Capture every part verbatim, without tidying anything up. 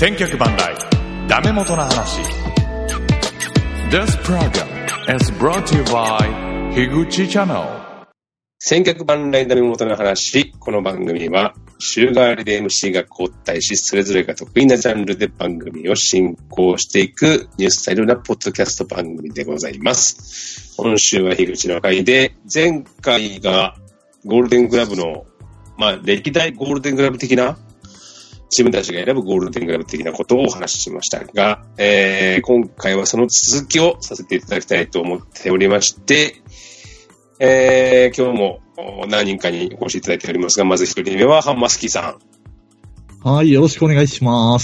千脚万来ダメ元の話。 This program is brought to you by 樋口チャンネル。 千脚万来ダメ元の話。この番組は週替わりで エムシー が交代し、それぞれが得意なジャンルで番組を進行していくニュースタイルなポッドキャスト番組でございます。今週は樋口の回で、前回がゴールデングラブの、まあ歴代ゴールデングラブ的な、自分たちが選ぶゴールデングラブ的なことをお話ししましたが、えー、今回はその続きをさせていただきたいと思っておりまして、えー、今日も何人かにお越しいただいておりますが、まず一人目はハンマスキーさん。はい、よろしくお願いします。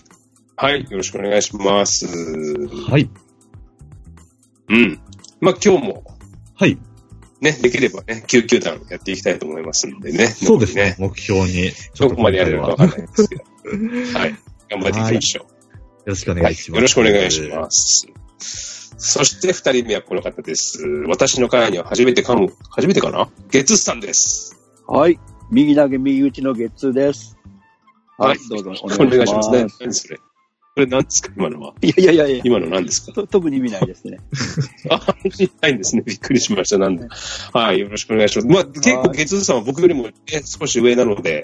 はい、よろしくお願いします。 はい。 うん。まあ今日も。 はい。 ね、できればね、きゅう球団やっていきたいと思いますのでね。 そうですね。目標に。 どこまでやれるかわからないですけど。はい。頑張っていきましょう。よろしくお願いします。 よろしくお願いします。そして二人目はこの方です。私の会には初めて噛む、初めてかな？ゲッツーさんです。 はい。右投げ右打ちのゲッツーです。 はい。どうぞお願いします。何それ？これ何ですか今のは。 いやいやいやいや。 今の何ですか？ 特に意味ないですね。 あ、意味ないんですね。びっくりしました。なんで。はい。よろしくお願いします。まあ、結構ゲッツーさんは僕よりも、ね、少し上なので、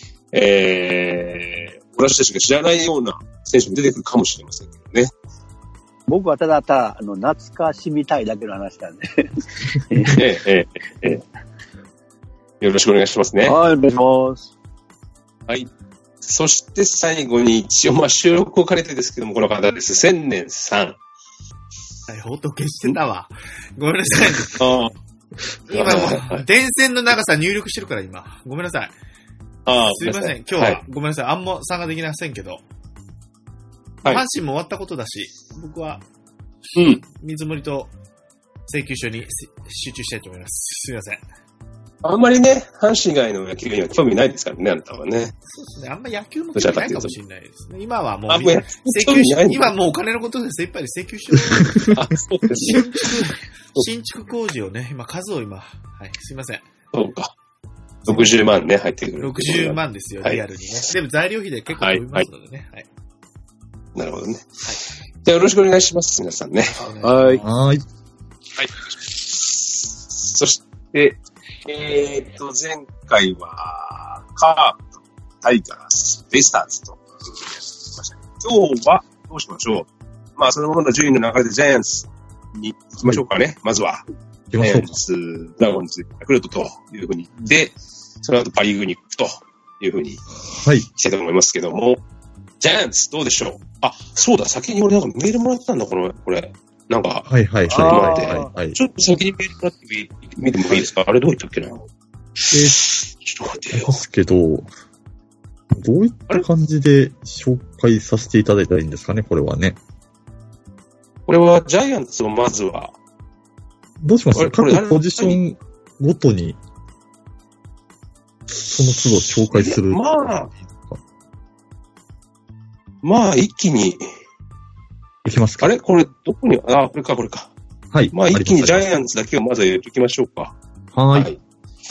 えー、私たちが知らないような選手も出てくるかもしれませんけどね。 僕はただただ、あの、懐かしみたいだけの話なんで。 ええ、ええ、ええ。よろしくお願いしますね。 はい、お願いします。 はい。そして最後に一応、まあ、収録を兼ねてですけども、この方です。千年さん。 はい、ほんと消してたわ。ごめんなさい。 あ今もう、電線の長さ入力してるから今。ごめんなさい。 あすいません。今日は、はい、ごめんなさい。あんま参加できませんけど。はい、阪神も終わったことだし、僕は、 うん。 水森と請求書に集中したいと思います。すいません。 あんまりね、阪神以外の野球には興味ないですからね、あなたはね。 そうですね。あんまり野球も興味ないかもしれないですね。今はもう、 請求書、今もうお金のことで精一杯で請求書。 あ、そうですね。 新築、新築工事をね、今数を今、はい、すいません。 そうか。ろくじゅうまんね、入ってくる。 ろくじゅうまんですよ、リアルにね。はい、でも材料費で結構飛びますのでね。はい。はい、 なるほどね。はい。じゃあよろしくお願いします、皆さんね。 はい。 はい。はい。 そして、えー、っと、前回は、カープ、タイガース、ベイスターズと、今日は、どうしましょう。まあ、そのままの順位の流れでジャイアンツに行きましょうかね、まずは。 ジャイアンツ、ドラゴンズ、ヤクルトというふうに。で、その後パリーグに行くというふうに、はい。したいと思いますけども、ジャイアンツどうでしょう。あ、そうだ、先に俺なんかメールもらったんだ、この、これ。なんか、 はいはい、 ちょっと待って、はい、ちょっと先にメールもらってみてもいいですか。あれどういったっけな。えー、ちょっと待ってよ。 ですけど、どういった感じで紹介させていただいたらいいんですかね、これはね。 これはジャイアンツをまずは、 どうしますか。各ポジションごとに、その都度紹介する。 まあ、まあ、一気に、 いきますか。 あれこれ、どこに、あ、これか、これか。 はい。 まあ、一気にジャイアンツだけをまずは言っておきましょうか。 はい。はい。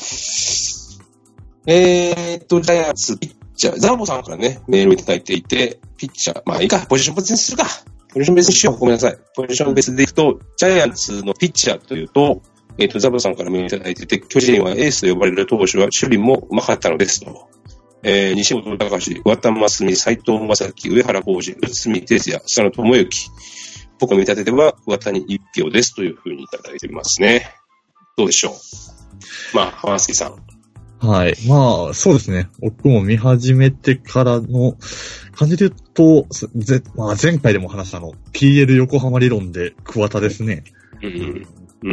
えーっと、ジャイアンツ、ピッチャー、ザボさんからね、メールをいただいていて、ピッチャー、まあいいか、ポジション別にするか。ポジション別にしよう。ごめんなさい。ポジション別でいくと、ジャイアンツのピッチャーというと、えーっと、ザボさんからメールいただいていて、巨人はエースと呼ばれる投手は守備もうまかったのですと。えー、西本隆、渡間真澄、斉藤正樹、上原浩二、内海哲也、佐野智之。僕の見立てでは、上田に一票ですというふうにいただいていますね。どうでしょう。まあ、浜杉さん。 はい。まあ、そうですね。僕も見始めてからの感じで言うと、ぜまあ、前回でも話したの、ピーエル 横浜理論で桑田ですね。 うん。うん。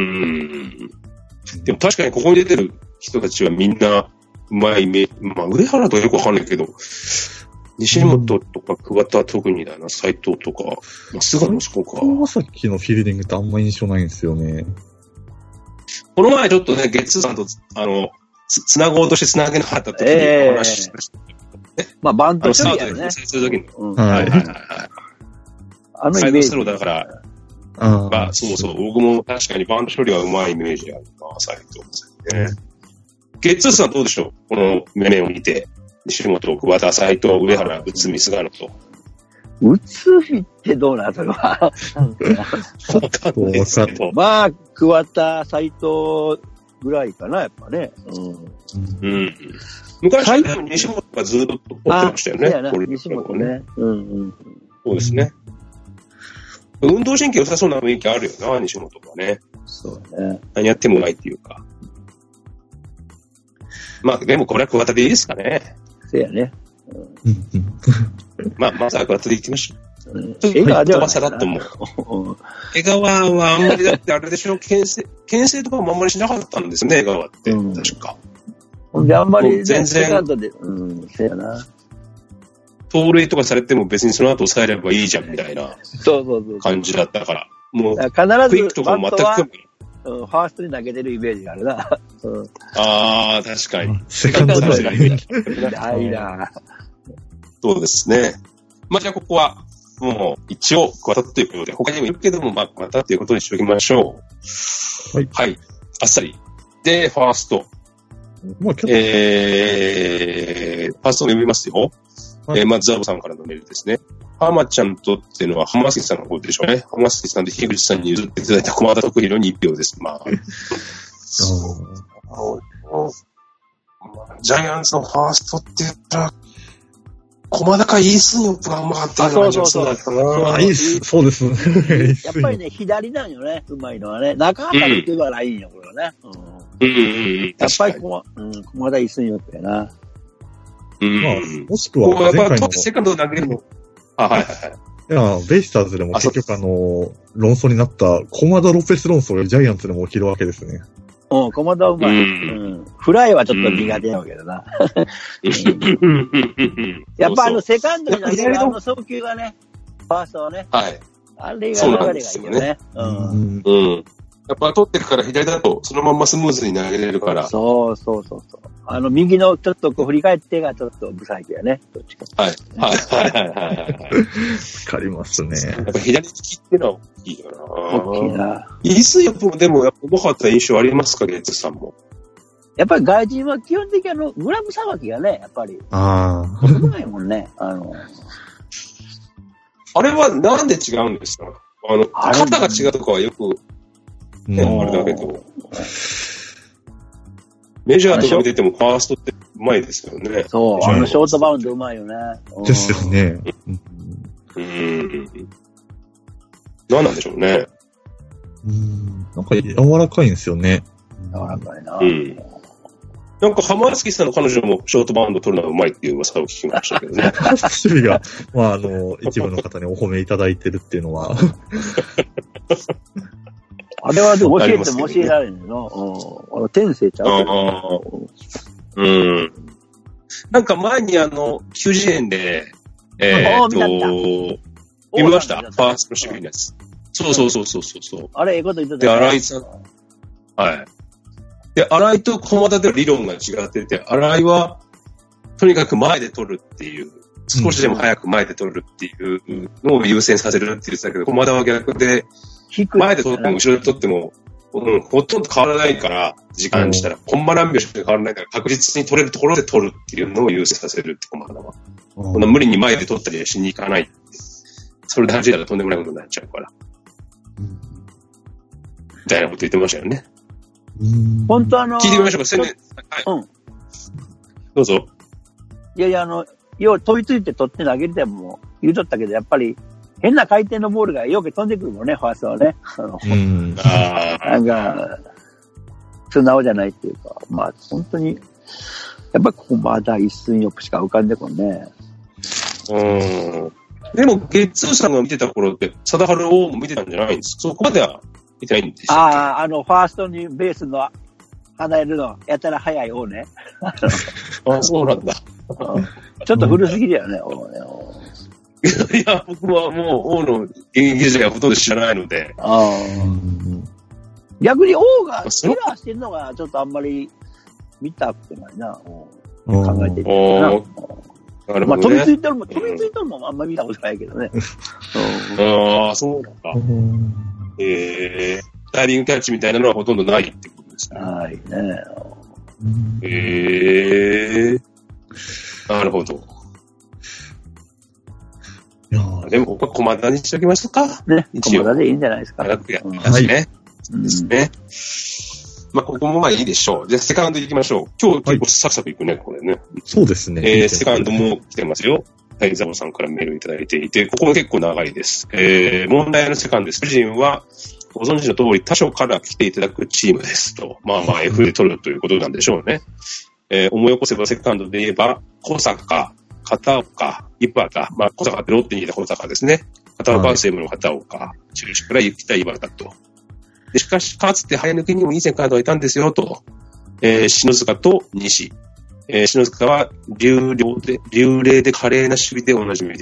でも確かにここに出てる人たちはみんな、うまい目、まあ、上原とはよくわかんないけど、西本とか桑田特にだな、斉藤とか、まあ、菅野そうか。 川崎のフィールディングってあんま印象ないんですよね。 この前ちょっとね、ゲッツーさんと、あの、つ、つなごうとしてつなげなかった時にお話ししました、 えー。まあ、バント処理やね。 スタートでする時に。 うん、 はいはいはいはい。 あのイメージ。 サイドスローだから、あまあ、そうそう、僕も確かにバント処理はうまいイメージあるな、斉藤さんね。ゲッツーさんどうでしょうこの面を見て。西本、桑田、斉藤、上原、内海、菅野と。 移りってどうなんそれは。 わかんないですけど。 まあ、桑田、斎藤ぐらいかな、やっぱね。 うん。うん、昔は西本がずっと追ってましたよね。 そうやな、西本ね。うんうん。 そうですね。運動神経良さそうな雰囲気あるよな、西本はね。 そうね。 何やってもないっていうか。まあ、でもこれは桑田でいいですかね。 そうやね。 うん、 まあ、まずは桑田で行きましょう。うん、 江川ではないさらっとも。江川はあんまりだってあれでしょ、牽制、牽制とかもあんまりしなかったんですね、江川って。うん、確か。 ほんで、あんまり、ね、 全然。セカンドで、うん、そうやな。 盗塁とかされても別にその後抑えればいいじゃんみたいな感じだったから。もう、 必ずクイックとかも全く興味ない。 うん、ファーストに投げてるイメージがあるな。うん、 ああ、確かに。 セカンドでないないな。 そうですね。まあ、じゃあここは、もう一応桑田ということで、他にもいるけども、まあ、桑田ということにしておきましょう。はい。はい。あっさり。で、ファースト。 まあ、 えー、ファーストを読みますよ。はい、えー、まずザボさんからのメールですね。浜ちゃんとっていうのは浜崎さんの方でしょうね。浜崎さんと樋口さんに譲っていただいた駒田徳弘に一票です。まあ。ジャイアンツのファーストって言ったら、駒田かイースンヨップがうまかったような感じがするんだったな。 あ、いいっす。そうです。 やっぱりね、左なんよね、うまいのはね。中辺りっていうのはないんよ、これはね。 うんうんうん。 やっぱり駒、うん、駒田イースンヨップやな。 うん。 まあ、もしくは前回の。 セカンド投げるの。あ、はいはいはい。 いや、ベイスターズでも結局あの、論争になった駒田ロペス論争がジャイアンツでも起きるわけですね。 うん、駒田うまい。うん。フライはちょっと苦手やけどな。やっぱあの、セカンドに投げるあの送球がね、ファーストはね。 はい。 あれが流れがいいよね。 うん。うん。やっぱ取ってるから左だとそのまんまスムーズに投げれるから。 そうそうそうそう。あの、右のちょっとこう振り返ってがちょっと不細工やね。どっちか。 はい。はいはいはいはい。わかりますね。 やっぱ左利きってのは大きいよな。 大きいな。 イースンヨップもでもやっぱうまかった印象ありますか、ゲッツさんも。 やっぱり外人は基本的にあの、グラブさばきがね、やっぱり。 ああ。うまいもんね。あの。 あれはなんで違うんですか？あの、肩が違うとかはよく、ね、あれだけど。メジャーとか見ててもファーストってうまいですよね。 そう、あのショートバウンドうまいよね。 ですよね。 うん。何なんでしょうね。 うん。なんか柔らかいんですよね。 柔らかいな。 うん。なんか浜月さんの彼女もショートバウンド取るのがうまいっていう噂を聞きましたけどね。 守備が、まああの、一部の方にお褒めいただいてるっていうのは。 あれはでも教えても教えられんの。あの、天性ちゃううん。なんか前にあの、きゅうじゅうえんで、えーっと、見ましたファースト守備のやつ。そうそうそうそうそう。 あれ、ええこと言ってた。 で、新井さん。はい。で、新井と駒田で理論が違ってて、新井は、とにかく前で取るっていう、少しでも早く前で取るっていうのを優先させるって言ってたけど、駒田は逆で、前で取っても後ろで取っても、うん、ほとんど変わらないから、時間にしたら、コンマ何秒しか変わらないから、確実に取れるところで取るっていうのを優先させるって駒田は。こんな無理に前で取ったりはしに行かないって。それで走ったらとんでもないことになっちゃうから。みたいなこと言ってましたよね。 本当あのー、 聞いてみましょうか、宣伝。はい。うん。どうぞ。 いやいや、あの、よう飛びついて取って投げても言うとったけど、やっぱり、変な回転のボールがよく飛んでくるもんね、ファーストはね。あの、うん、あなんか、素直じゃないっていうか、まあ、本当に、やっぱりここまだ一寸よくしか浮かんでこんね。 うん。でも、ゲッツーさんが見てた頃って、貞治を見てたんじゃないんですか？そこまでは見てないんでしたっけ？ ああ、あの、ファーストにベースの離れるの、やたら早い王ね。 あ、そうなんだ。 ちょっと古すぎだよね、王ね。 いや、僕はもう王の現役時代はほとんど知らないので。ああ。 逆に王がキラーしてるのがちょっとあんまり見たくないな。考えてみるな。なるほどね。まあ飛びついてるも、飛びついてるもあんまり見たことないけどね。 ああ、そうなんだ。ええー、ダイビングキャッチみたいなのはほとんどないってことですね。 ないね。 ええー、なるほど。 いやあ、でもここは駒田にしておきましょうか。 ね。駒田でいいんじゃないですか。 長くやってたしね。うん、ですね。まあ、ここもまあいいでしょう。じゃあ、セカンド行きましょう。今日結構サクサクいくね、これね。 そうですね。 えー、セカンドも来てますよ。はい、ザボさんからメールいただいていて、ここも結構長いです。えー、問題のセカンドです。主人は、ご存知の通り、他所から来ていただくチームですと。まあまあ、F で取るということなんでしょうね。えー、思い起こせばセカンドで言えば、小坂、片岡、茨田。まあ、小坂ってロッテにいた小坂ですね。片岡は西武の片岡。はい、中日から来た茨田と。でしかし、かつて早抜けにも以前カードはいたんですよと。えー、篠塚と西。えー、篠塚は流量で、流麗で華麗な守備でおなじみです。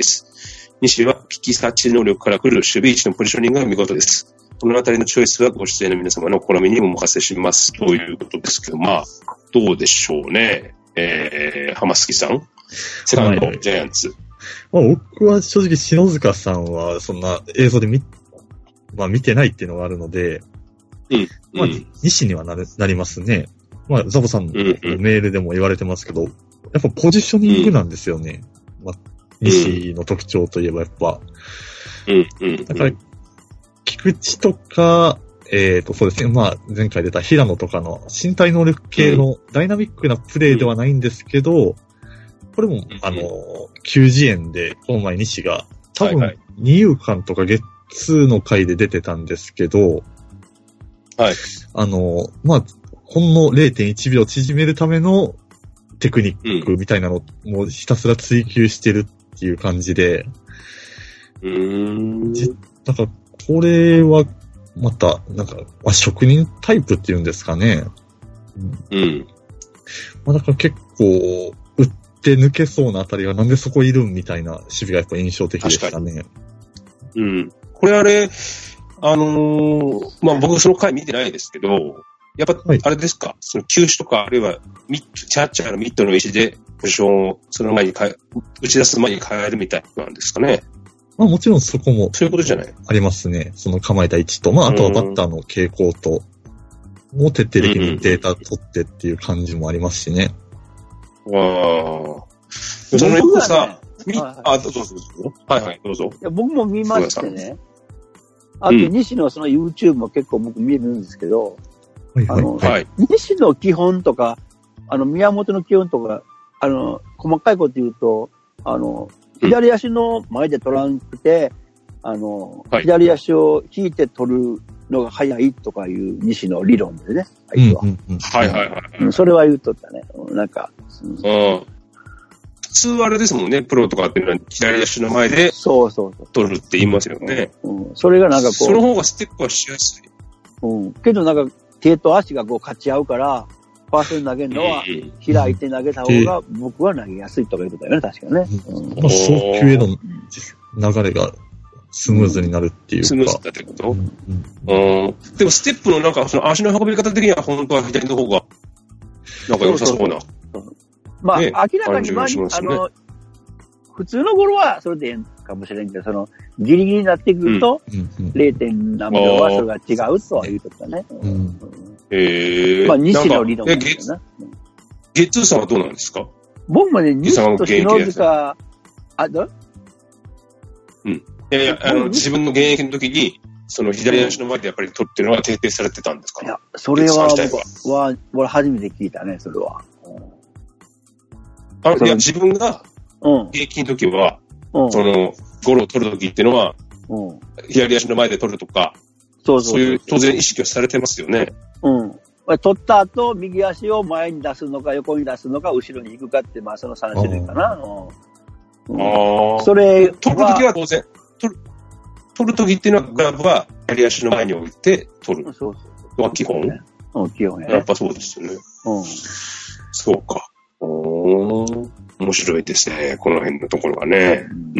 西は危機察知能力から来る守備位置のポジショニングが見事です。このあたりのチョイスはご出演の皆様の好みにお任せしますということですけど、まあ、どうでしょうね。えー、浜月さんセカンド、ジャイアンツ。 まあ、僕は正直篠塚さんはそんな映像で見、まあ見てないっていうのがあるので、 うん。 まあ、西にはなる、なりますね。まあ、ザボさんのメールでも言われてますけど、やっぱポジショニングなんですよね。うん、まあ、西の特徴といえばやっぱ。 うんうん。 だから、菊池とか、えっと、そうですね。まあ、前回出た平野とかの身体能力系のダイナミックなプレイではないんですけど、これも、あの、きゅうじえんで、この前西が、多分、二遊間とかゲッツーの回で出てたんですけど、 はい。 あの、まあ、ほんの れいてんいちびょう縮めるためのテクニックみたいなのをもうひたすら追求してるっていう感じで、 うーん。 だから、これは、また、なんか、まあ、職人タイプっていうんですかね。 うん。 まあ、だから結構、打って抜けそうなあたりはなんでそこいるんみたいな守備がやっぱ印象的でしたね。 うん。これあれ、あのー、まあ、僕その回見てないですけど、やっぱ、あれですか、はい、その球種とか、あるいはミット、キャッチャーのミットの位置でポジションをその前に変え、打ち出す前に変えるみたいなんですかね。 まあもちろんそこも。 そういうことじゃないありますね。その構えた位置と、まああとはバッターの傾向と、も徹底的にデータ取ってっていう感じもありますしね。 わあ。その横さ、み、あ、どうぞどうぞ。はいはい、どうぞ。 いや僕も見ましてね。あと、西野その YouTube も結構僕見るんですけど、 はいはい、 あの、はい、西野基本とか、あの、宮本の基本とか、あの、細かいこと言うと、あの、左足の前で取らなくて、あの、はい、左足を引いて取るのが早いとかいう西野理論でね、あいつは。 うんうんうん、はいはいはい、 うん。それは言うとったね。なんか。 うん、普通はあれですもんね、プロとかっていうのは左足の前でそうそうそう取るって言いますよね。 うんうん、それがなんかこう。 その方がステップはしやすい。 うん。けどなんか手と足がこう勝ち合うから、ファーストに投げるのは開いて投げた方が僕は投げやすいとか言うことだよね、確かね。 うん、まあ、送球への流れがスムーズになるっていうか。 スムーズだってこと、うんうん、でもステップのなんかその足の運び方的には本当は左の方がなんか良さそうな。 そうそうまあ、ね、明らかに、まあ、ね、あの、普通の頃はそれでいいかもしれんけど、その、ギリギリになってくると、れいてん何秒はそれが違うとは言うとったね。うん、 へえ。 まあ、西の理論だな。 ゲッツーさんはどうなんですか？ 僕もね、西と篠塚、あ、どう？ うん。いやいや、あの、自分の現役の時に、その左足の前でやっぱり取ってるのが徹底されてたんですか？ いや、それは、僕は、俺初めて聞いたね、それは。 あいや、自分が、現役の時は、うん、その、ゴロを取る時っていうのは、うん、左足の前で取るとか、そうそうそうそういう当然意識はされてますよね。 うん。取った後、右足を前に出すのか、横に出すのか、後ろに行くかって、まあそのさん種類かな。 うん、ああ。 それ取る時は当然、取る、取る時っていうのは、グラブは左足の前に置いて取る。そうそうそう。は基本、 うん、基本ね。 やっぱそうですよね。うん。そうか。おー、面白いですね。この辺のところがね。うん。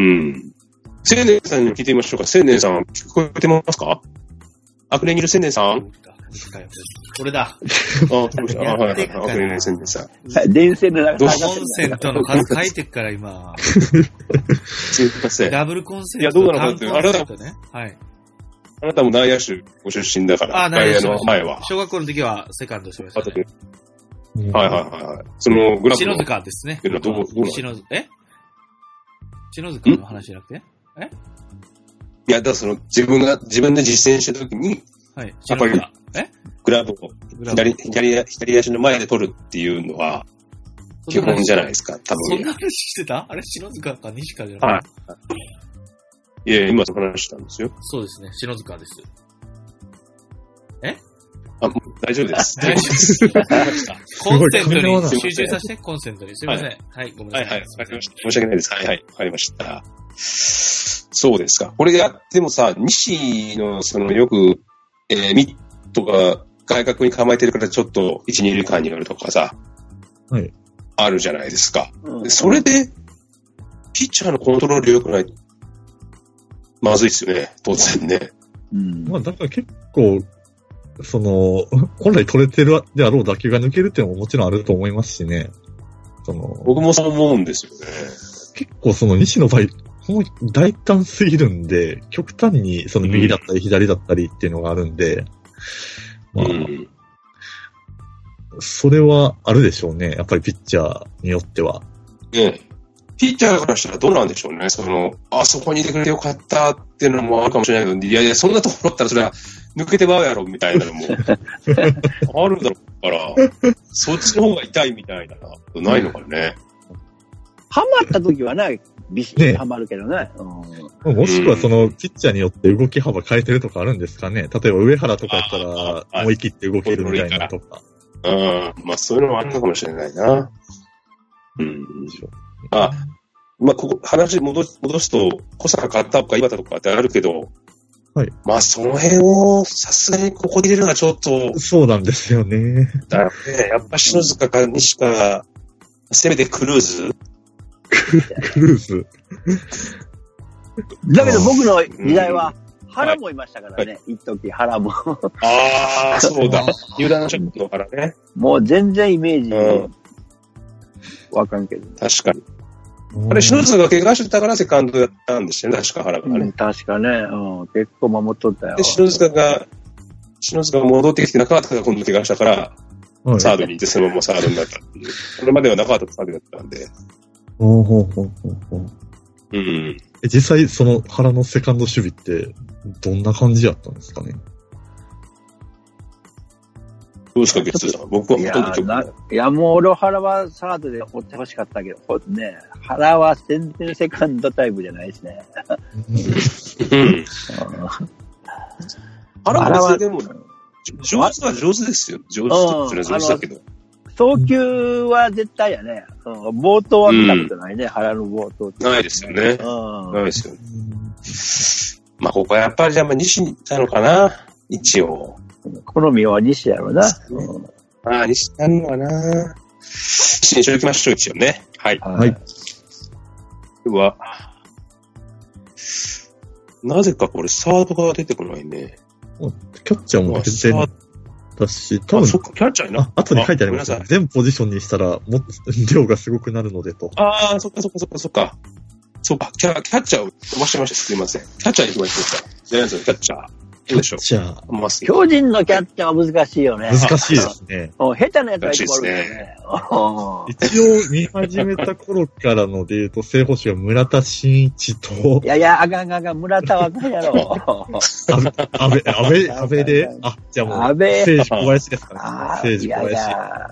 青年さんに聞いてみましょうか。青年さん、聞こえてますか？悪年にいる青年さん？ これだ。 あ、そうです。あ、はいはい。悪年にいる青年さん。電線の中で。コンセントの数書いてっから今。 すいません。 ダブルコンセント。 いや、どうなのかっていう。あなたも、 はい。 あなたも内野手ご出身だから。 あ、内野手の前は。 小学校の時はセカンドしましたね。 はいはいはい。そのグラフの。 篠塚ですね。 どう、どう篠塚、え篠塚の話じゃなくて、 えいや、だからその、自分が、自分で実践したときに、 はい。 やっぱり、 えグラブを左、左、左足の前で取るっていうのは、基本じゃないですか、多分。 そんな話してたあれ、篠塚か西川じゃない？ はい。いや、今その話したんですよ。 そうですね、篠塚です。えあ、もう大丈夫です。 大丈夫です。わかりました。コンセントに集中させて、コンセントに。すいません。はい、はい、ごめんなさい。 はい、はい、わかりました。申し訳ないです。はい、はい、わかりました。そうですか。これやってもさ、西の、その、よく、えー、ミットが外角に構えてるからちょっと一、二塁間に寄るとかさ、 はい。 あるじゃないですか。うん、それで、ピッチャーのコントロール良くない、まずいっすよね、当然ね。 うん。まあ、だから結構、その、本来取れてるであろう打球が抜けるっていうのももちろんあると思いますしね。その、 僕もそう思うんですよね。 結構その西の場合、もう大胆すぎるんで、極端にその右だったり左だったりっていうのがあるんで、うん、まあ、うん、それはあるでしょうね。やっぱりピッチャーによっては。 ねえ。ピッチャーからしたらどうなんでしょうね。その、あそこにいてくれてよかったっていうのもあるかもしれないけど、いやいや、そんなところだったらそれは抜けてまうやろみたいなのもあるだろうから、そっちの方が痛いみたいなのないのかね。 ハマった時はね、ビシッとハマるけどね。 うん、もしくはその、ピッチャーによって動き幅変えてるとかあるんですかね。例えば上原とかやったら、思い切って動けるみたいなとか。 うん、まあそういうのもあるのかもしれないな。うん。あ、まあここ、話戻す、戻すと、小坂買ったとか岩田とかってあるけど、 はい。 まあその辺をさすがにここに入れるのはちょっと。 そうなんですよね。 だよね。やっぱ篠塚か西か、せめてクルーズクルーズ。 だけど僕の時代は、原もいましたからね、一時原も。 ああ、そうだ。入団直後からね。 もう全然イメージ、うん、わかんけど。 確かに。あれ、篠塚が怪我してたからセカンドやったんですよね、確か原がね。 うん、確かね、うん、結構守っとったよ。 で、篠塚が、篠塚が戻ってきて中畑が今度怪我したから、はい、サードに行ってそのままサードになったっていう。それまでは中畑サードだったんで。 ほうほうほうほうほう。 うん。 え、実際、その原のセカンド守備って、どんな感じやったんですかね。 どうですか、ゲッツーさん。僕はほとんどいや、いやもう俺原はサードで追ってほしかったけど、ね、原は全然セカンドタイプじゃないしね。 うん。原はでも、上手は上手ですよ。上手って上手だけど。 送球は絶対やね。うん、冒頭は見たことないね、うん、原の冒頭って。 ないですよね。うん、ないですよね。まあ、ここはやっぱりじゃあ西に行ったのかな、一応。 好みは西やろうな。 うん、ああ、西なのかな。西にしときましょう、一応ね。はい。 はい。 では、なぜかこれサードが出てこないね。 キャッチャーも出てる。だし、多分、 そっか、キャッチャーやな。 後に書いてありますね。全ポジションにしたら、も量がすごくなるのでと。 ああ、そっかそっかそっかそっか。そっか、キャキャッチャーを飛ばしてました。すいません。キャッチャーに行きましょうか。ジャイアンツのキャッチャー。どうでしょう。 キャッチャー。 巨人のキャッチャーは難しいよね。 難しいですね。 下手なやつがいっぱいあるね。 一応見始めた頃からので言うと、正捕手は村田真一と。 いやいや、あかんあかん、村田はあかんやろ。 安倍、安倍、安倍で、あ、じゃあもう、 安倍。 聖司小林ですかね。聖司小林。 いやいや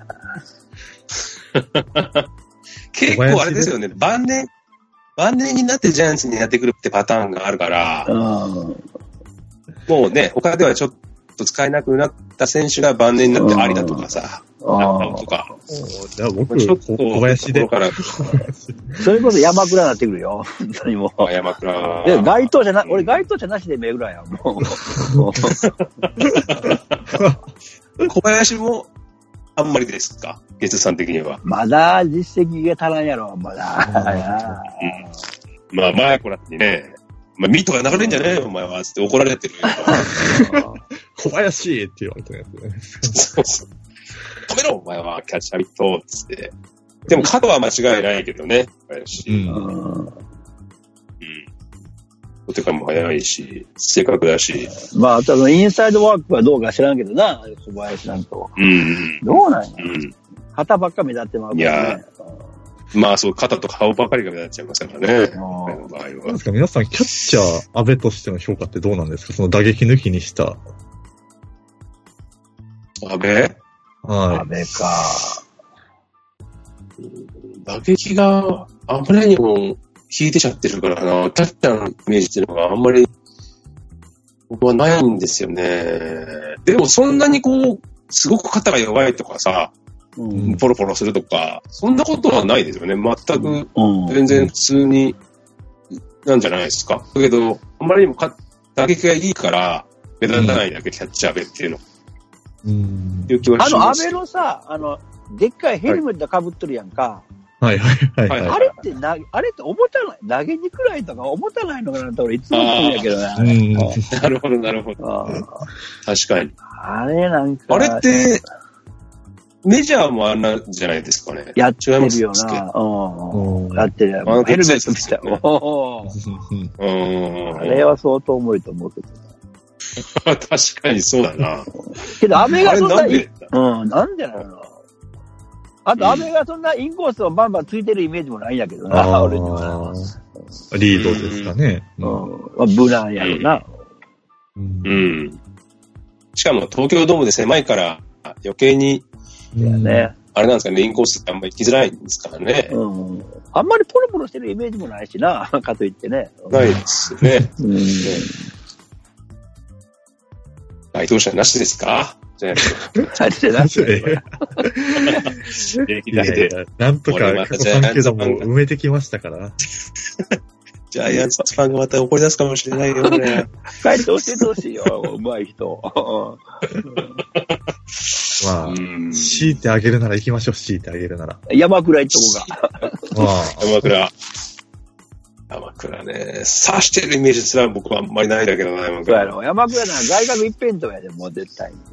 結構あれですよね。晩年、晩年になってジャイアンツにやってくるってパターンがあるから、うん、もうね、他ではちょっと使えなくなった選手が晩年になってありだとかさ、あとか。 じゃあ僕、ちょっと小林で。 それこそ山倉になってくるよ。本当にもう。 山倉。 で、該当者な、俺該当者なしで目ぐらいや、もう。 小林も、あんまりですか、ゲツさん的には。 まだ実績が足らんやろ、まだ。 うん、まあ、前こらにね、まあ、ミットが流れんじゃねえよ、お前は、つって怒られてる。 小林って言われてるやつね。 そうそう。止めろ、お前は、キャッチャーミットつって。でも、角は間違いないけどね、小林。うん。うん。お手感も早いし、正確だし。 まあ、多分インサイドワークはどうか知らんけどな、小林なんと。 うん。 どうなんや、うん、肩ばっか目立ってますからね。 いや、まあそう、肩と顔ばかりが目立っちゃいますからね。 彼の場合は。 なんですか、皆さん、キャッチャー、安倍としての評価ってどうなんですか？その打撃抜きにした。 安倍？ はい。 安倍か。 打撃があまりにも引いてちゃってるからな、キャッチャーのイメージっていうのがあんまり僕はないんですよね。でもそんなにこう、すごく肩が弱いとかさ、うん、ポロポロするとか、そんなことはないですよね。全く、全然普通になんじゃないですか。だけど、あんまりにも打撃がいいから、目立たないだけ、うん、キャッチャー安倍っていうの。 うん。 いう気はします。 あの、安倍のさ、あの、でっかいヘルメットかぶっとるやんか。 はいはいはい、はい。 あれってな、あれって重たない、投げにくらいとか重たないのかなって俺いつも思うんやけどね。うん、 なるほどなるほど。確かに。 あれなんか。 あれって、メジャーもあんなんじゃないですかね。 やってるよな。うん。やってるよ。ヘルメットみたい。うん。あれは相当重いと思うけど。 確かにそうだな。 けど、安倍がそんな、うん、なんでなの？あと、安倍がそんなインコースをバンバンついてるイメージもないんやけどな、俺には。 リードですかね。 うん。無難やろな。 うん。しかも、東京ドームで狭いから余計に、 いやね。 あれなんですかね、インコースってあんまり行きづらいんですからね。 うん。あんまりポロポロしてるイメージもないしな、かといってね。 ないですね。うん。該当者なしですか？じゃあ、なしでなしで。 歴代で。 なんとか過去さん球団も埋めてきましたから。 ジャイアンツファンがまた怒り出すかもしれないよね。 帰って教えてほしいよ、うまい人。 まあ、強いてあげるなら行きましょう、強いてあげるなら。 山倉行っとこうか。まあ、山倉。山倉ね。刺してるイメージすら僕はあんまりないだけどな、山倉。 そうやろ。山倉なら外角一辺倒やで、もう絶対に。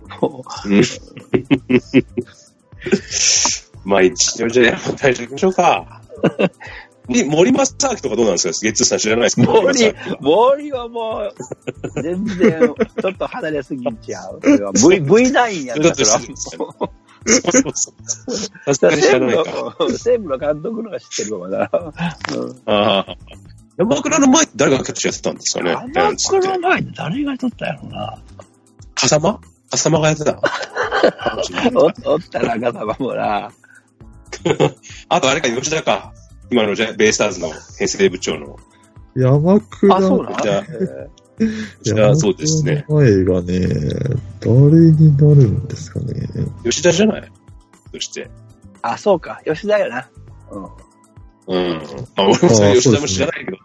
まあ一応じゃあ山倉大丈夫行きましょうか。森正明とかどうなんですか？ゲッツーさん知らないですか？ 森、森はもう、全然、ちょっと離れすぎちゃう。V、ブイナイン やったから。そうそうそう。さすがに知らないか。西武の監督のが知ってるかもな。 ああ。山倉の前って誰がキャッチやってたんですかね？ 山倉の前って誰が取ったやろうな。 笠間笠間がやってた。 お, おったな、笠間もな。 あとあれか、吉田か。今のベイスターズの編成部長の。 山倉。 あ、そうなんじゃあ、じゃあそうですね。 前がね、誰になるんですかね。 吉田じゃないそして。 あ、そうか。吉田やな。 うん。うん。あ、俺もそれ吉田も知らないけど。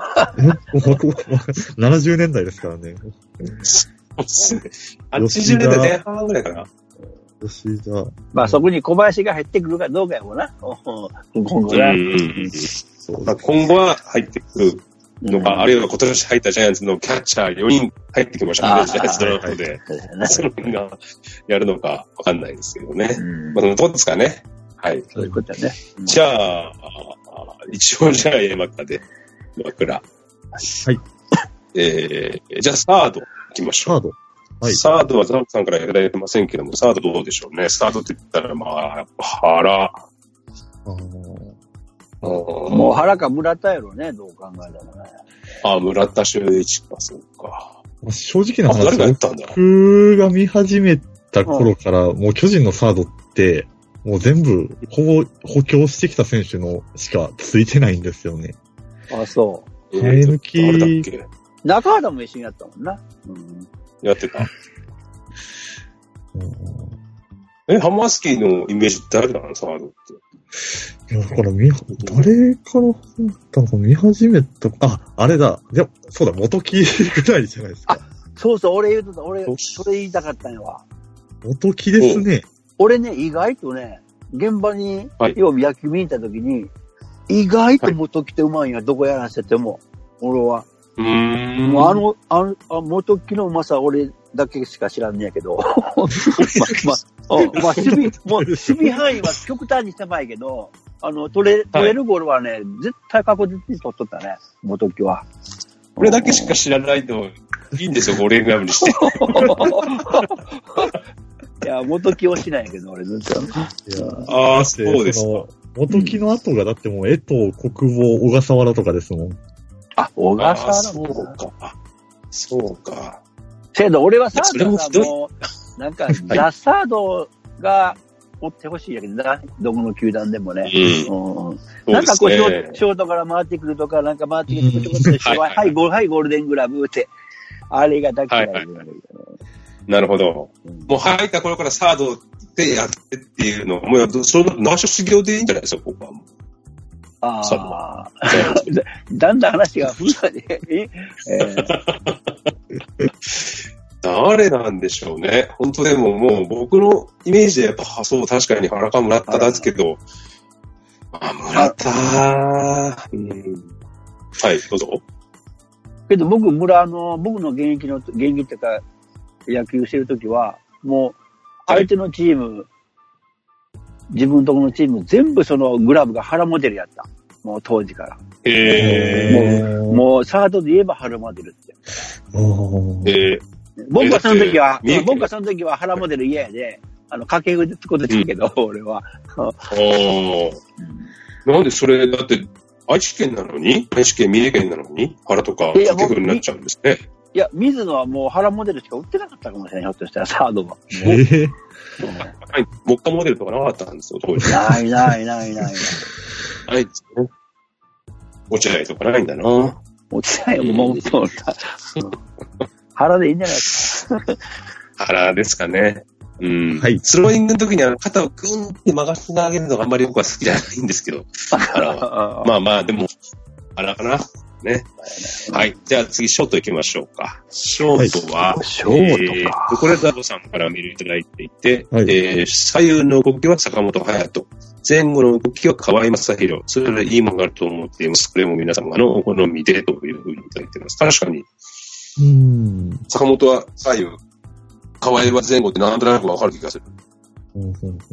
えななじゅうねんだいですからね。 そうですね。はちじゅうねんだいぜん半ぐらいかな。 吉田。 まあそこに小林が入ってくるかどうかやもんな。今後な。 まあ、今後は入ってくるのか、うん、あるいは今年入ったジャイアンツのキャッチャーよにん入ってきましたね、ジャイアンツドラフトで。その辺がやるのかわかんないですけどね。うん、まあ、そのとこですかね。はい。 そういうことだね。 うん、じゃあ、一応じゃあ山倉で、山倉。 はい。 えー、じゃあサード行きましょう。 サード。 はい、サードはザンプさんからいただいてませんけども、サードどうでしょうね。サードって言ったら、まあ、やっぱ原。 もう原か村田やろね、どう考えたらね。 ああ、村田修一か、そうか。 正直な話、 誰がやったんだ僕が見始めた頃から、もう巨人のサードって、もう全部、ほぼ補強してきた選手のしかついてないんですよね。 あ、そう。 生え抜き。 誰だっけ？ 中畑も一緒にやったもんな。うん、 やってた。え、ハマースキーのイメージ誰なのサードって。 いや、だから見、誰からだったのか見始めた、あ、あれだ。いや、そうだ、元木ぐらいじゃないですか。 あ、そうそう、俺言うとた、俺、それ言いたかったんやわ。 元木ですね。 俺ね、意外とね、現場に、はい、要は野球見に行った時に、意外と元木ってうまいんや、はい、どこやらせても、俺は。 うーん。 もうあの、あの、あ元木のうまさ、俺だけしか知らんねやけど。ま、ま、ま、守備、もう、守備範囲は極端に狭いけど、あの、取れ、取れるボールはね、はい、絶対確実に取っとったね、元木は。 これだけしか知らないと、いいんですよ、ゴーレングラムにして。 いや、元木をしないけど、俺ずっと。いやああ、そうですか。 元木の後がだってもう、江藤、国防、小笠原とかですもん。 あ、小笠原そうか。そうか。 けど、俺はサードがもう、なんか、ザ・サードが追ってほしいやけどな、どこの球団でもね。うんうん、なんかこうショ、ショートから回ってくるとか、なんか回ってくるとか、はい、はい、ゴールデングラブって、あれがだけだよね。 なるほど。もう入った頃からサードでやってっていうのは、もう、その、内緒修行でいいんじゃないですか、ここはもう。 ああ。だんだん話が古いね。えー、誰なんでしょうね。本当でももう僕のイメージでやっぱ、そう、確かに原川村田ですけど、あ、村田、うん、はい、どうぞ。 けど僕、村の、僕の現役の、現役っていうか、野球してるときは、もう、相手のチーム、はい、自分のところのチーム、全部そのグラブが原モデルやった。もう当時から。 へー。もう、もうサードで言えば原モデルって。 へー。 僕はその時は、僕はその時は原モデル嫌やで、あの、掛け声でつこてたけど、うん、俺は。 ああ。なんでそれ、だって、愛知県なのに愛知県、三重県なのに原とか掛け声になっちゃうんですね。 いや、水野はもう原モデルしか売ってなかったかもしれない、ひょっとしたらサードが。 えー、 モッカモデルとかなかったんですよ、当時。 ないないないない。 ないですね。落ちないとかないんだな。 落ちないよ、もう、そうだ。原でいいんじゃないですか。 原ですかね。うん。 はい。 スローイングの時にあの肩をグンって曲がしてあげるのがあんまり僕は好きじゃないんですけど。原は。まあまあ、でも、原かな。ね。はい。じゃあ次、ショート行きましょうか。ショートは、はい、 ショートか。 えー、これザボさんからメールいただいていて、はい、えー、左右の動きは坂本勇人。前後の動きは河合正宏。それぞれいいものがあると思っています。これも皆様のお好みでというふうにいただいています。確かに。 うん。 坂本は左右。河合は前後ってなんとなくわかる気がする。 うんうんうんうん、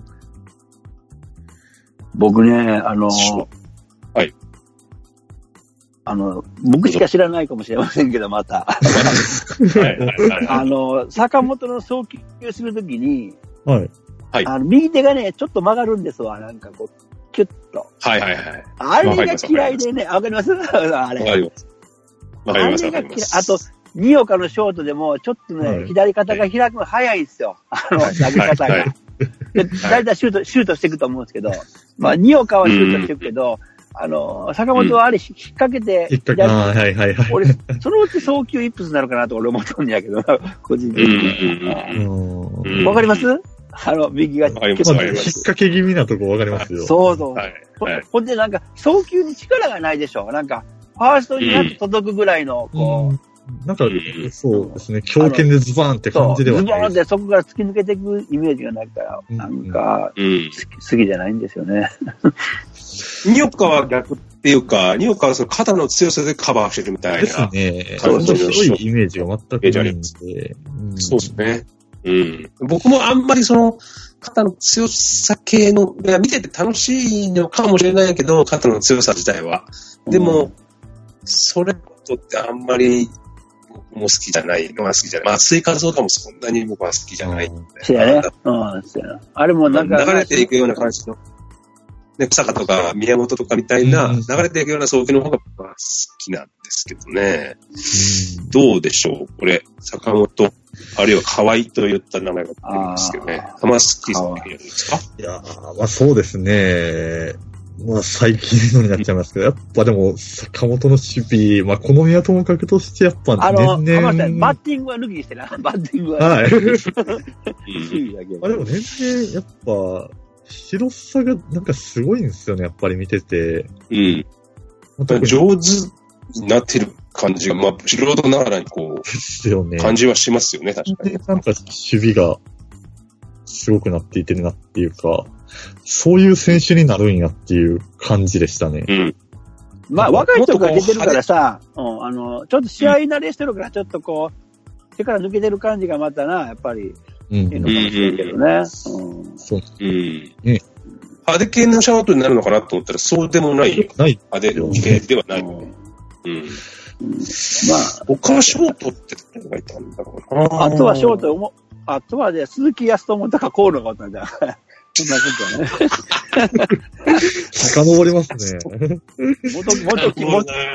僕ね、あの、 はい。 あの、僕しか知らないかもしれませんけど、また。 はいはいはい、 あの、坂本の送球するときに、 はい。 はい。 あの、右手がね、ちょっと曲がるんですわ、なんかこう、キュッと。 はいはいはい。 あれが嫌いでね、わかりますあれ。 わかります。わかります。 あれが嫌い。あと、二岡のショートでも、ちょっとね、はい、左肩が開くの早いんですよ。あの、投げ方が。はいはい、で、だいたいシュート、シュートしていくと思うんですけど、まあ、二岡はシュートしていくけど、あの、坂本はあれ引っ掛けて、 引っ掛け、はいはいはい。 俺、そのうち送球一発になるかなと俺思ったんやけど、個人的に。わかりますあの、右が。 わかります。引っ掛け気味なとこわかりますよ。 そうそう。 はいはい、 ほんでなんか、送球に力がないでしょ。なんか、ファーストになって届くぐらいの、こう、うんなんか、そうですね、強肩でズバーンって感じではない。 ズバーンってそこから突き抜けていくイメージがないから、うん、なんか、うん、好きじゃないんですよね。 二岡は逆っていうか、二岡はその肩の強さでカバーしてるみたいな。 ですね。そうそうそう。いイメージが全くないんで。 うん、そうですね。うん。僕もあんまりその、肩の強さ系の、見てて楽しいのかもしれないけど、肩の強さ自体は。でも、うん、それとってあんまり、もう好きじゃないのが好きじゃない。まあ、追加増とかもそんなに僕は好きじゃないんで。 そうやね。うん、そうやな。あれもなんか。 流れていくような感じの、ね、草加とか宮本とかみたいな、流れていくような送球の方が僕は好きなんですけどね。うん、どうでしょうこれ、坂本、あるいは河合といった名前が出るんですけどね。玉好きさん的にはどうですか？ いやー、まあそうですね。まあ最近のになっちゃいますけど、やっぱでも坂本の守備、まあ好みはともかくとしてやっぱ年々。あの、バッティングは抜きにしてな、バッティングは。 はい。あでも年々やっぱ広さがなんかすごいんですよね、やっぱり見てて。 うん。上手になってる感じが、まあ素人ながらにこう、 ですよね。 感じはしますよね、確かに。 なんか守備がすごくなっていてるなっていうか、そういう選手になるんやっていう感じでしたね。 うん。 まあ、若い人が出てるからさ、うん、あの、ちょっと試合慣れしてるから、ちょっとこう、手から抜けてる感じがまたな、やっぱり、いいのかもしれんけどね。うん。 そう。 うん。ね。派手系のシャワートになるのかなと思ったら、そうでもないよ。 ない。 派手系ではないよね。うん。うん。まあ。他はショートって誰がいたんだろうな。 あとはショート思、あとはね、鈴木康友とかコールがあったんじゃないそんなことはね。 遡りますね。 元、元、元、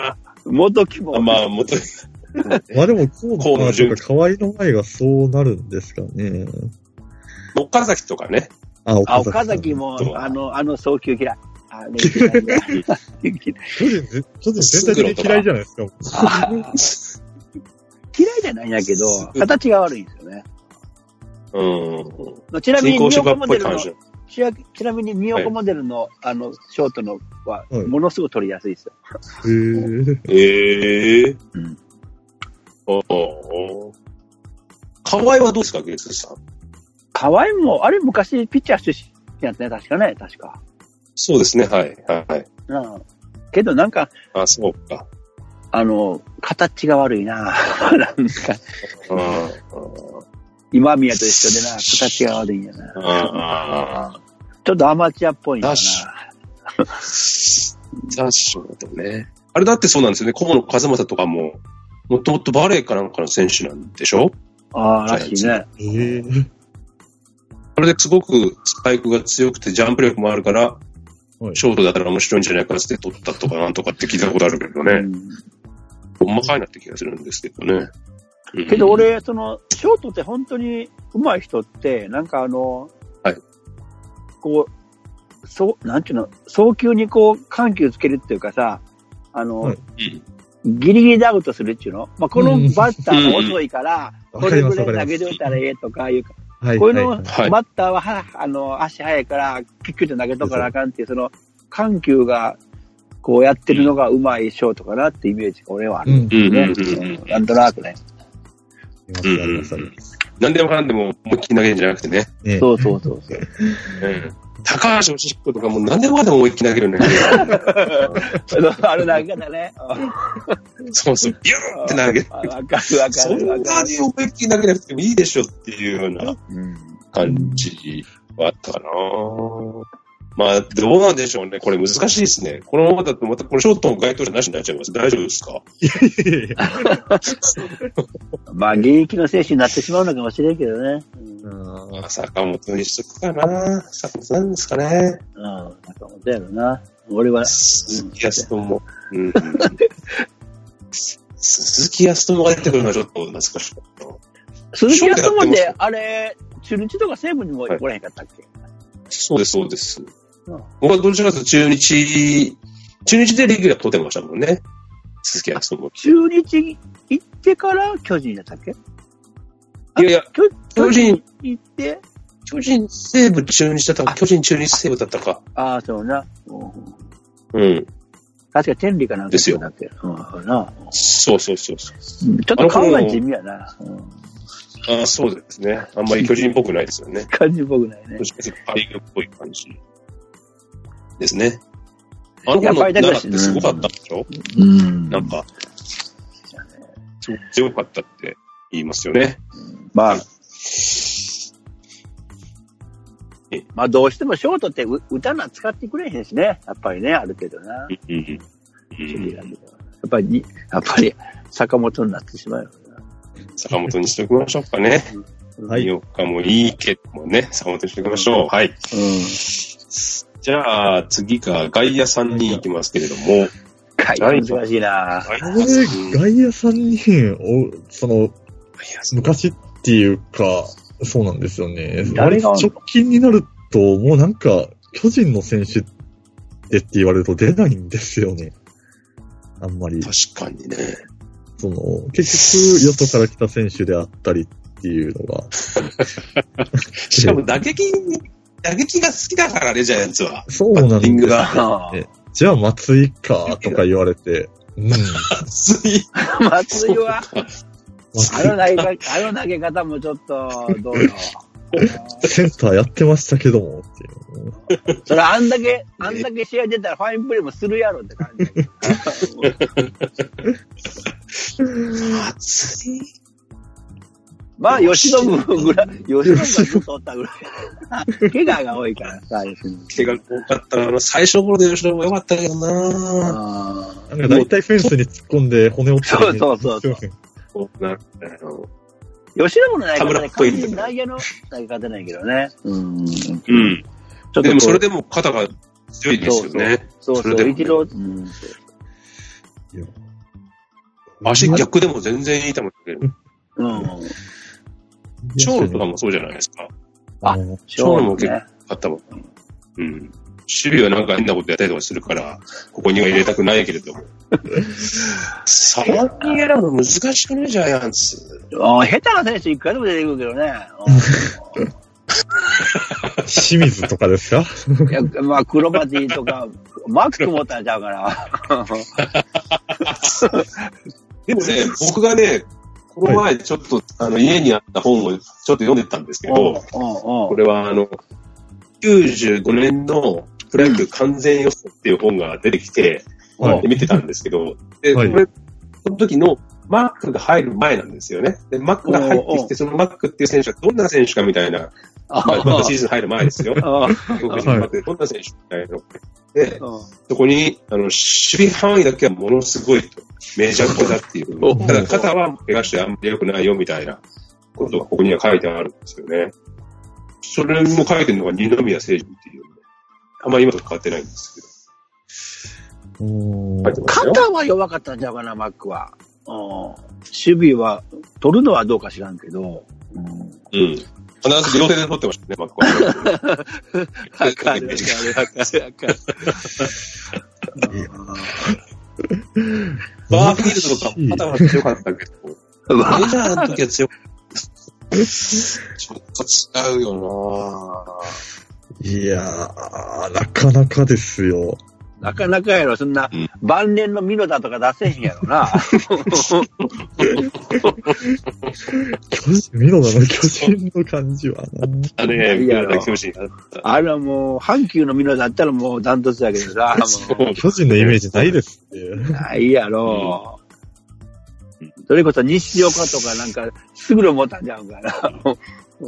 元木も。 まあ、元木。 まあでも、こうなとか、河合の前がそうなるんですかね。 岡崎とかね。 あ、 岡崎。岡崎も、あの、あの送球嫌い。あれ嫌いだ。 巨人、巨人全体的に嫌いじゃないですか。 嫌いじゃないんやけど、形が悪いんですよね。 うん。 ちなみに、ニオコモデルの、ちなみに、ニオコモデルの、あの、ショートのは、ものすごく取りやすいですよ。 へぇー。へぇー。うん。おお。河合はどうですか、ゲスさん。 河合も、あれ昔ピッチャー出身やったね、確かね、確か。 そうですね、はい、はい。 うん。けどなんか、 あ、そうか。 あの、形が悪いななんか。今宮と一緒でな、形が悪いんやな。ちょっとアマチュアっぽいんやな。 確かにね。あれだってそうなんですよね。小野和正とかも、もともとバレーかなんかの選手なんでしょ？ ああ、らしいね。 へぇ。 それですごくスパイクが強くてジャンプ力もあるから、はい、ショートだったら面白いんじゃないかって取ったとかなんとかって聞いたことあるけどね。ほんまかいなって気がするんですけどね。 うん、けど俺、その、ショートって本当に上手い人って、なんかあの、 はい。 こう、そう、なんていうの、早急にこう、緩急つけるっていうかさ、あの、はい、ギリギリでアウトするっていうの、まあ、このバッターが遅いから、うん、これぐらい投げておいたらええとかいうか、はい、こういうの、はい、バッターははあの足速いからキュッキュッと投げとかなあかんっていうその緩急がこうやってるのがうまいショートかなってイメージが俺はあるんですね。うんうんうん、なんとなくね。 うんうん、何でもかんでも思いっきり投げるんじゃなくてね。 ねそうそうそうそう。 うん高橋義彦とかも何でもかんでも思いっきり投げるね。 ある投げ方ね。 そうそう。ビューって投げる。 わかるわかる。 そんなに思いっきり投げなくてもいいでしょっていうような感じはあったかな。まあ、どうなんでしょうね。これ難しいですね。このままだとまたこのショートの該当者なしになっちゃいます。大丈夫ですか？ まあ、現役の選手になってしまうのかもしれんけどね。 うん、坂本にしとくかな。坂本なんですかね。 うん、坂本やろな。俺は。 鈴木康友。うん、鈴木康友が出てくるのはちょっと懐かしかった。 鈴木康友ってあれ、中日とか西武にも来れへんかったっけ？はい、 そうです、そうです。うん、僕はどちらかというと中日、中日でレギュラー取ってましたもんね。鈴木康友。 中日行ってから巨人だったっけ？ いやいや、巨人行って、 巨人西武中日だったか、巨人中日西武だったか。 ああ、そうな。 うん。 確か天理かなんかですよ。 なって。うん、なそうそうそうそう、 うん。ちょっと顔が地味やな。うん、 ああ、そうですね。あんまり巨人っぽくないですよね。 感じっぽくないね。 どっちかというとパ・リーグっぽい感じですね。あの子の奈良ってすごかったでしょ？うん。なんか、強かったって言いますよね。 まあ、まあどうしてもショートって歌な使ってくれへんしね。やっぱりね、ある程度な。うんうんうん、やっぱり、やっぱり坂本になってしまうよな。 坂本にしておきましょうかね。はい。よっかもいいけどもね、坂本にしておきましょう。はい。うん、じゃあ次が外野さんにんいきますけれども。 外野難しいな。 外野さんにんを、その、昔っていうか、そうなんですよね。誰が直近になると、もうなんか、巨人の選手でって言われると出ないんですよね。あんまり。 確かにね。 その、結局、よそから来た選手であったりっていうのが。 しかも打撃、打撃が好きだからね、ジャイアンツは。 そうなんですよ、ね。じゃあ、松井か、とか言われて。うん。 松井松井はあの投げ方、あの投げ方もちょっと、どうよ。 センターやってましたけども、っていう。 それあんだけ、あんだけ試合出たらファインプレーもするやろって感じ。 熱い。 まあ、吉信ぐらい、吉信がずっとおったぐらい。怪我が多いからさ、 怪我が多かったな。最初頃で吉信も良かったけどな。 なんか大体フェンスに突っ込んで骨折ってる。そうそうそう。 そうなんだよ。 吉信の投げ方で完全に内野の投げ方ないけどね。うん。うん。ちょっとでもそれでも肩が強いですよね。 そうそう。そうそう。一度、うん。 足逆でも全然いい球だけど。 うん。 ショーロとかもそうじゃないですか。 あ、 ショーロも結構あったもん。うん。守備はなんか変なことやったりとかするから、ここには入れたくないけれども。さんにん選ぶの難しくね、ジャイアンツ。 あ、下手な選手いくらでも出てくるけどね。 清水とかですか？ いや、まあ、クロマティとか、マック持ったんちゃうかな。 でもね、僕がね、この前ちょっと、はい、あの、家にあった本をちょっと読んでたんですけど、これはあの、きゅうじゅうごねんのプロ野球完全予想っていう本が出てきて、はい、見てたんですけど、で、はい、これ、その時のマックが入る前なんですよね。で、マックが入ってきて、そのマックっていう選手はどんな選手かみたいな、まあ、またシーズン入る前ですよ。どんな選手みたいなので、そこに、あの、守備範囲だけはものすごいと、メジャーだっていう。ただ、肩は怪我してあんまり良くないよみたいなことがここには書いてあるんですよね。それも書いてるのが二宮誠司っていう。あんまり今と変わってないんですけど。 肩は弱かったんちゃうかな、マックは。守備は、取るのはどうか知らんけど。 うん。うん必ず両手で取ってましたね、マックは。 わかるわかるわかるわかる。 バーフィールドとか肩が強かったけど、メジャーの時は強かった。ちょっと違うよなぁ。いやー、なかなかですよ。 なかなかやろ、そんな、うん、晩年のミノダとか出せへんやろな。 ミノダの巨人の感じはな。 あれ、ミノダ巨人。 あれはもう、阪急のミノダだったらもうダントツやけどさ。 もう巨人のイメージないですって。 ないやろ。うん、それこそ西岡とかなんか、すぐる持ったんじゃんかな。うん。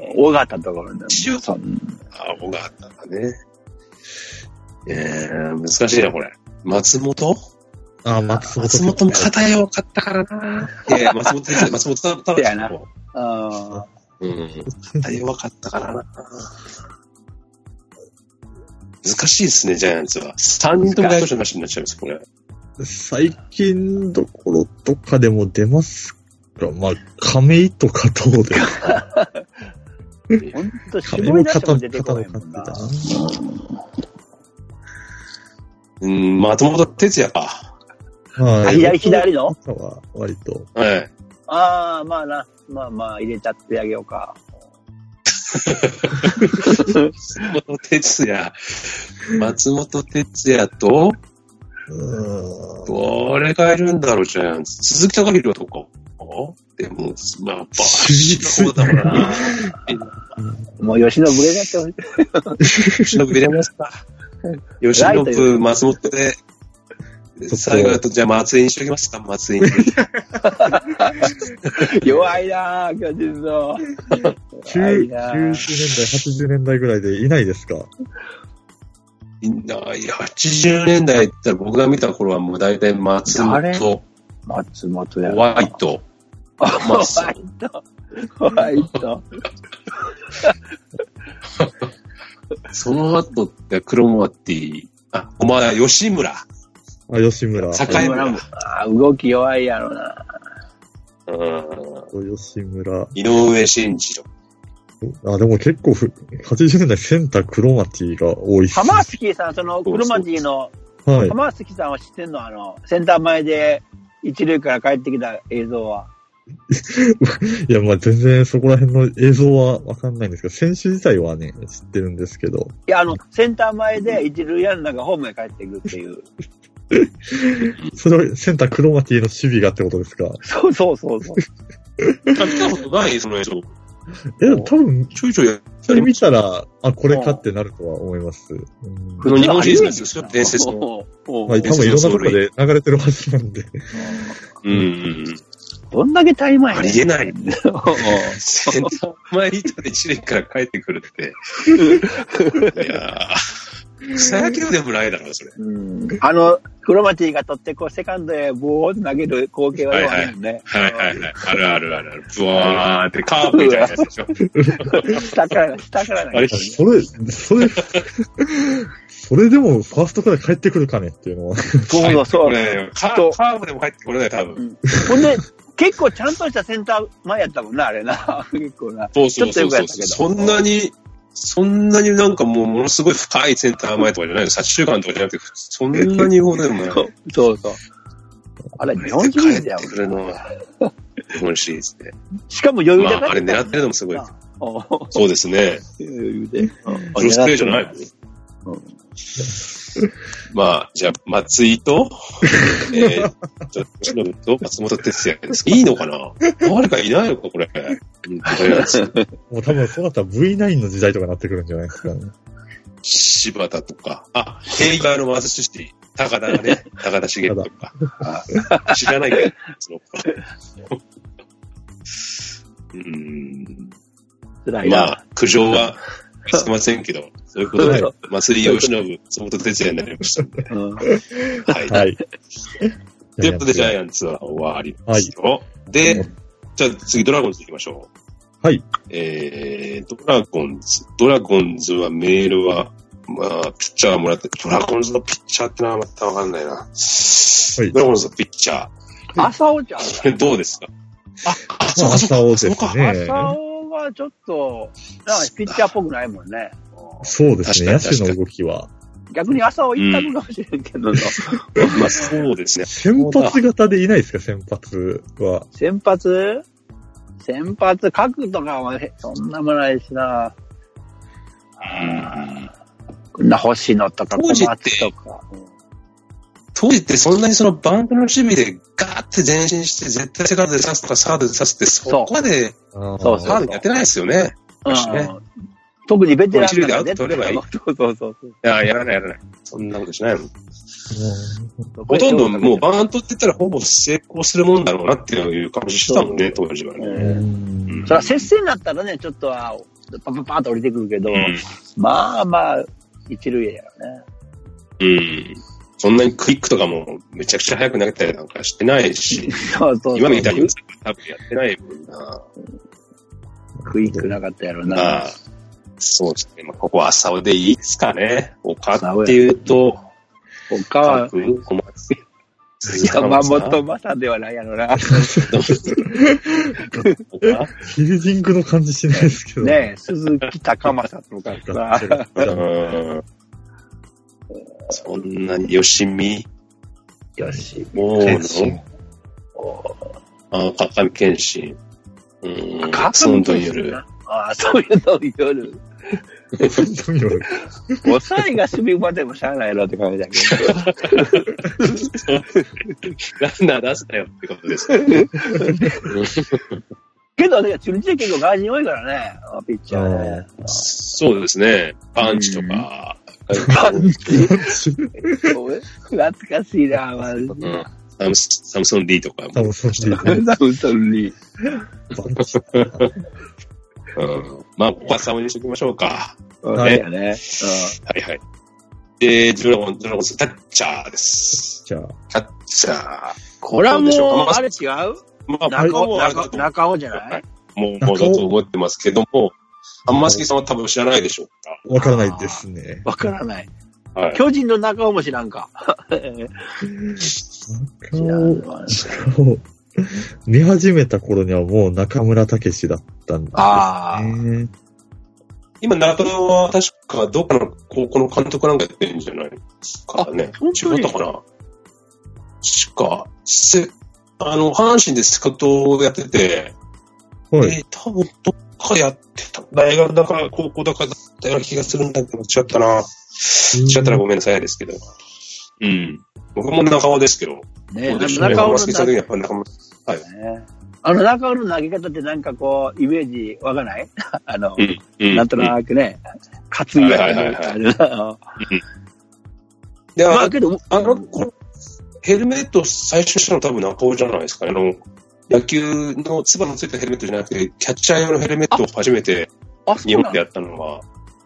尾形とかもね。 西岡。あ、尾形だね。えー、難しいな、これ。松本あ、松本。 松本も肩弱かったからな。いやいや、松本です松本だったら。 やな。あうん。肩弱かったからな。難しいですね、ジャイアンツは。さんにんとも外国人なしになっちゃいます、これ。 最近どころとかでも出ますか？まあ、亀井とかどうですか？ ほんと、絞り出しても出てこないもんな。 うん、松本哲也か。 はい。 左、左のは割と。 はい。 ああ、まあな。まあまあ、入れちゃってあげようか。 松本哲也。松本哲也と、どれがいるんだろう、ジャイアンツ。鈴木貴弘はどこでも、まあ、バーシの方だもんな。 もう、吉野ぶれだって。 吉野ぶれますか。吉野、松本で、最後だと、じゃあ松井にしときますか、松井に。 弱いなぁ、巨人の。 きゅうじゅうねんだい、はちじゅうねんだいぐらいでいないですか？ いない、はちじゅうねんだいって言ったら僕が見た頃はもう大体松本。 松本や。 ホワイト。 ホワイト。ホワイト。 その後ってクロマティ、あ、お前、吉村。 あ、吉村。 坂村。 あ、動き弱いやろな。 うん。 吉村。 井上慎次郎。 あ、でも結構、はちじゅうねんだいセンタークロマティが多いっす。 浜月さん、そのクロマティの、はい、浜月さんは知ってんの？あの、センター前で一塁から帰ってきた映像は。 いや、まあ全然そこら辺の映像はわかんないんですけど、選手自体はね、知ってるんですけど。 いや、あの、センター前で一塁ランナーがホームへ帰っていくっていう。 それはセンタークロマティの守備がってことですか？ そうそうそうそう。 見たことないその映像。 え、多分、 ちょいちょいやそれ見たら、あ、これかってなるとは思います。 この日本シリーズですよ、伝説の。 まあ、多分いろんなとこで流れてるはずなんで。 うん。 どんだけタイムやねん。 ありえない。センター前にいたで一塁から帰ってくるって。いやー。草野球でもないだろ、それ。 うん。あの、 クロマティが取って、こう、セカンドへボーッと投げる光景はよくあるよね。 はいはいはい。あるあるあるある。ブワーってカーブみたいなやつでしょ。 下から、下から投げる。 それ、それ、それでもファーストから帰ってくるかねっていうのは。 そうそうそう。 カーブでも帰ってこれない、多分。うん、 ほんで、結構ちゃんとしたセンター前やったもんな、あれな。結構な。 そうそうそうそう。そんなに、そんなになんかもうものすごい深いセンター前とかじゃないの、左中間とかじゃなくて、そんなに方でもない。 そうそう。あれ、日本シリーズだよ。 それの、日本シリーズで。 しかも余裕で、 まあ、あれ狙ってるのもすごい。そうですね。余裕で。フルスプレーじゃないの、うん、まあ、じゃあ、松井と、えー、ちょっと、しのぶと松本哲也です。いいのかな？誰かいないのか、これ。 もう多分そうなったら ブイナイン の時代とかなってくるんじゃないですかね。 柴田とか、あ、映画の松寿高田がね、高田茂とか。知らないけど、そのうーん。まあ、苦情はしてませんけど、そういうことで、松井義信、松本哲也になりましたんで。はい。はい。ということで、ジャイアンツは終わりますよ。はい、で、じゃあ次、ドラゴンズ行きましょう。はい。 えー、ドラゴンズ。ドラゴンズはメールは、まあ、ピッチャーもらって、ドラゴンズのピッチャーってのはまたわかんないな。はい。ドラゴンズのピッチャー。朝尾ちゃん。 どうですか？ あ、あ、そうか、朝尾ですね。 朝尾はちょっと、なんかピッチャーっぽくないもんね。 そうですね、野手の動きは。 逆に朝尾一択かもしれんけど、うん、 まあそうですね。 先発型でいないですか、先発は。 先発先発、角とかはそんなもないしな。うん。な、星野とか小松とか。 当時ってそんなにそのバンクの守備でガーって前進して絶対セカンドで刺すとかサードで刺すってそこまでそうそうサードでやってないですよね。 うん。ね、特にベテラン一塁でアウト取ればいい。 そうそうそう。いや、やらないやらない。そんなことしないもん。ほとんどもうバントって言ったらほぼ成功するもんだろうなっていう感じしてたもんね、当時はね。うん。 それは接戦になったらね、ちょっとはパパパーっと降りてくるけど、うん、まあまあ、一塁へやろね。 うん。そんなにクイックとかもめちゃくちゃ早く投げたりなんかしてないし、 そうそうそう、 今みたいに多分やってないもんな。 クイックなかったやろな。 まあ、そうですね。まあ、ここは浅尾でいいですかね。岡っていうと、 岡は、山本正ではないやろな。 ヒルジングの感じしないですけど。 ねえ、鈴木高正とかさ。 そんなに、よしみよしみ。もうのあ、かかみけんしん。うん。 かそんどん夜。 ああ、そういうの夜。 そんどん夜。 抑えが守備までもしゃあないやろって感じだけど。 ランナー出すなよってことです。 けどね、中日で結構外人多いからね、ピッチャーね。 そうですね。パンチとか。 パンチ懐かしいな、マジで。 サム、サムソンリーとか。 サムソンリー。 サムソンリー。 うん、まあ、ここはサムにしておきましょうか。 はい、ね。うん、はいはい。で、ドラゴン、ドラゴンズ、キャッチャーです。 じゃあ。 キャッチャー。 これはもう、あれ違うまあ、 中尾、中尾じゃないもう、もうだと思ってますけども、あんますきさんは多分知らないでしょうか。 わからないですね。 わからない。はい、巨人の中尾も知らんか。 中尾。見始めた頃にはもう中村武史だったんですね。あ今中野は確かどっかの高校の監督なんかやってるんじゃないですかね。違ったかな。確か、せ、あの、阪神でスカウトをやってて、はい、えー、多分どっかやってた。大学だか高校だかだったような気がするんだけど、違ったな。違ったらごめんなさいですけど。うん。僕も中尾ですけど。 ねえ、中尾の投げやっぱ中尾、はい。 あの中尾の投げ方ってなんかこう、イメージわかんないあの、うんうん、なんとなくね、担いだりあるな。 で、まあけど、あの、ヘルメット最初したの多分中尾じゃないですかね。あの、野球のつばのついたヘルメットじゃなくて、キャッチャー用のヘルメットを初めて日本でやったのは、